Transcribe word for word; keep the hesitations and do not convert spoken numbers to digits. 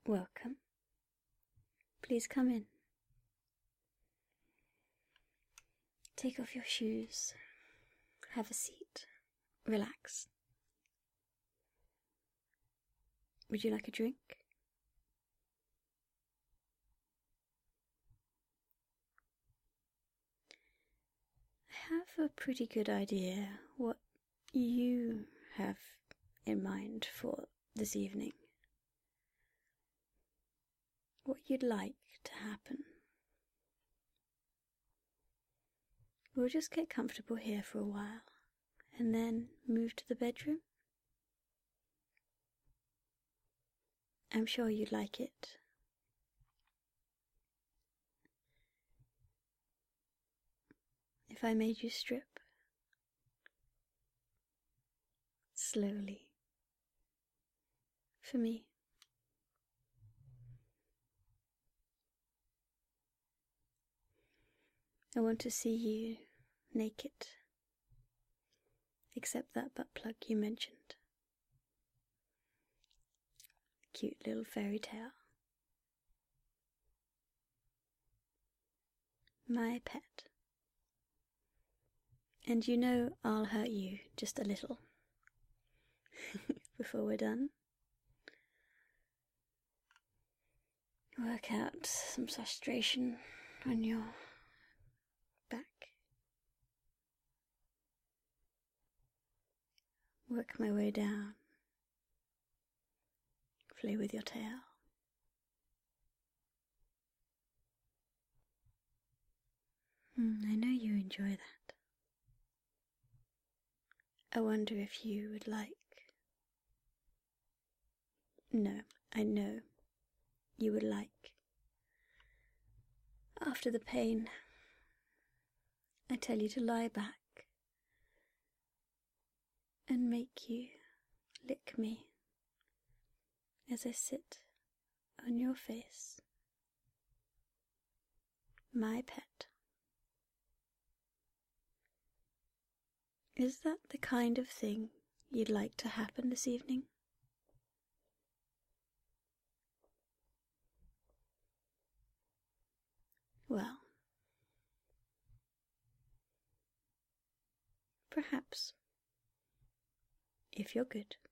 Welcome. Please come in. Take off your shoes. Have a seat. Relax. Would you like a drink? I have a pretty good idea what you have in mind for this evening. What you'd like to happen. We'll just get comfortable here for a while and then move to the bedroom. I'm sure you'd like it. If I made you strip slowly for me. I want to see you naked, except that butt plug you mentioned. Cute little fairy tale. My pet. And you know I'll hurt you just a little before we're done. Work out some frustration on your back. Work my way down. Play with your tail. Mm, I know you enjoy that. I wonder if you would like... No, I know you would like. After the pain, I tell you to lie back and make you lick me as I sit on your face. My pet. Is that the kind of thing you'd like to happen this evening? Well, perhaps, if you're good.